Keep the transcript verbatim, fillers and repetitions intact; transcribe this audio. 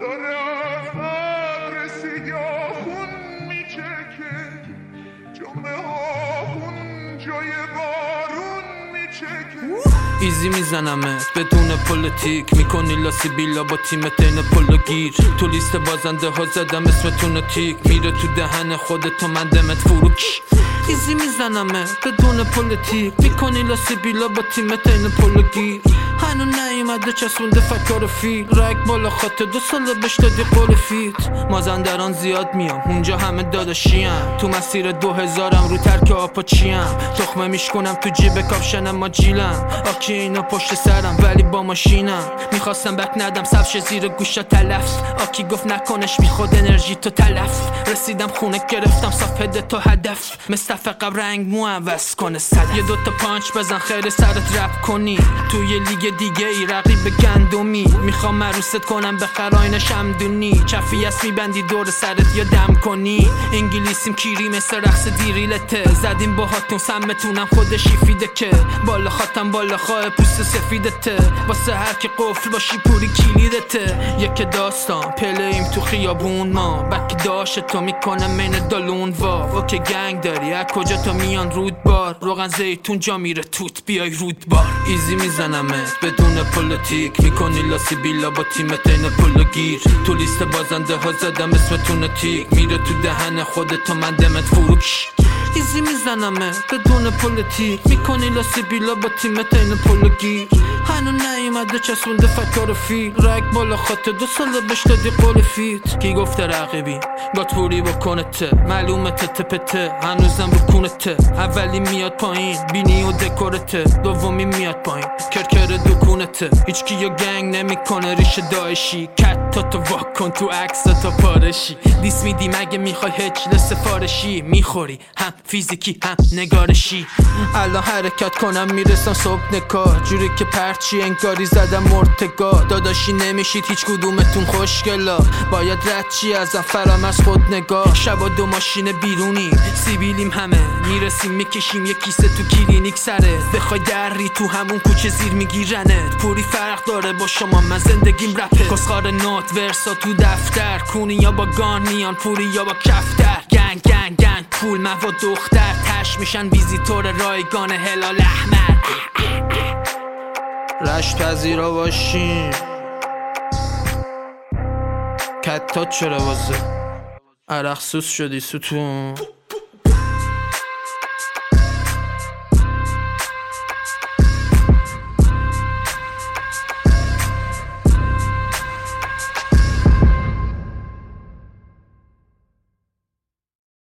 دارم ابر سیاهون میچکه جمعه هاهون جای بارون میچکه ایزی میزنمت بدون پلیتیک میکنی لاسی بیلا با تیمت این پل گیر تو لیست بازنده ها زدم اسمتون تیک میره تو دهن خودت و من دمت فروش ایزی میزنمت بدون پلیتیک میکنی لاسی بیلا با تیمت این پل گیر هنو نیومده چسبونده فکر فیل رگ بالا خاطر دو ساله بش دادی قول فیت مازندران زیاد میام اونجا همه داداشیم تو مسیر دو هزارم رو ترک آپاچیم تخمه میشکنم تو جیب کاپشنم ما جیلم آکی اینا پشت سرم ولی با ماشینم میخواستم بک ندم سفش زیر گوشا تلف آکی گفت نکنش بیخود انرژی تو تلف رسیدم خونه گرفتم صفحه تو هدف مستفقم رنگ مو عوض کنه صدف یه دوتا پانچ بزن خیر سرت رپ کنی توی لیگ دیگه ای رقیب گندمی میخوام مروست کنم به خراین شمدونی چفی است میبندی دور سرت یا دم کنی انگلیسیم کیری مثل رقص دیریلته زدیم باهاتون سمتونم خودشی فیده که بالا خاتم بالا خواه پوست سفیدته واسه هر که قفل باشی پوری کلیدته یک داستان پلیم تو خیابون ما بک داشت تو میکنم من دالون وا اوکی گنگ داری از کجا تو میان رودبار روغن زیتون جا میره توت بیای رودبار ایزی میزنمت بدون پلیتیک میکنی لاسی بیلا با تیمت این پل گیر تو لیست بازنده ها زدم اسمتون تیک میره تو دهن خودت و من دمت فروش ایزی میزنمه بدون پلیتیک میکنی لاسی بیلا با تیمت این پل گیر هنو نیومده چسبونده فکر فیل رگ بالا خاطر دو ساله بش دادی قول فیت کی گفته رقیبی گاتوری بکنته معلومته تپته هنوزم رو کونته اولی میاد پایین بینی و دکورته دومی میاد پایین کرکر دکونته هیچکی یا گنگ نمیکنه ریش داعشی کت تا تو واکن تو عکس تا پارشی دیس میدی مگه میخوای هچل سفارشی میخوری هم فیزیکی هم نگارشی الان حرکت کنم میرسم صبح نکار جوری که پرچی انگاری زدم مرتگاه داداشی نمیشید هیچ کدومتون خوشگلا باید رد چی ازم فرام از خود نگاه شبا دو ماشین بیرونیم سیبیلیم همه میرسیم میکشیم یه کیسه تو کلینیک سره بخوای دری تو همون کوچه زیر میگیرنت پوری فرق داره با شما من زندگیم رپه کسخار نوت ورسا تو دفتر کونی یا با گان میان پوری یا با کفتر گنگ گنگ گنگ پول من و دختر تش میشن ویزیتور رایگان هلال احمر رشت پذیرا باشیم کتات چرا واسه عرق سوس شدی ستون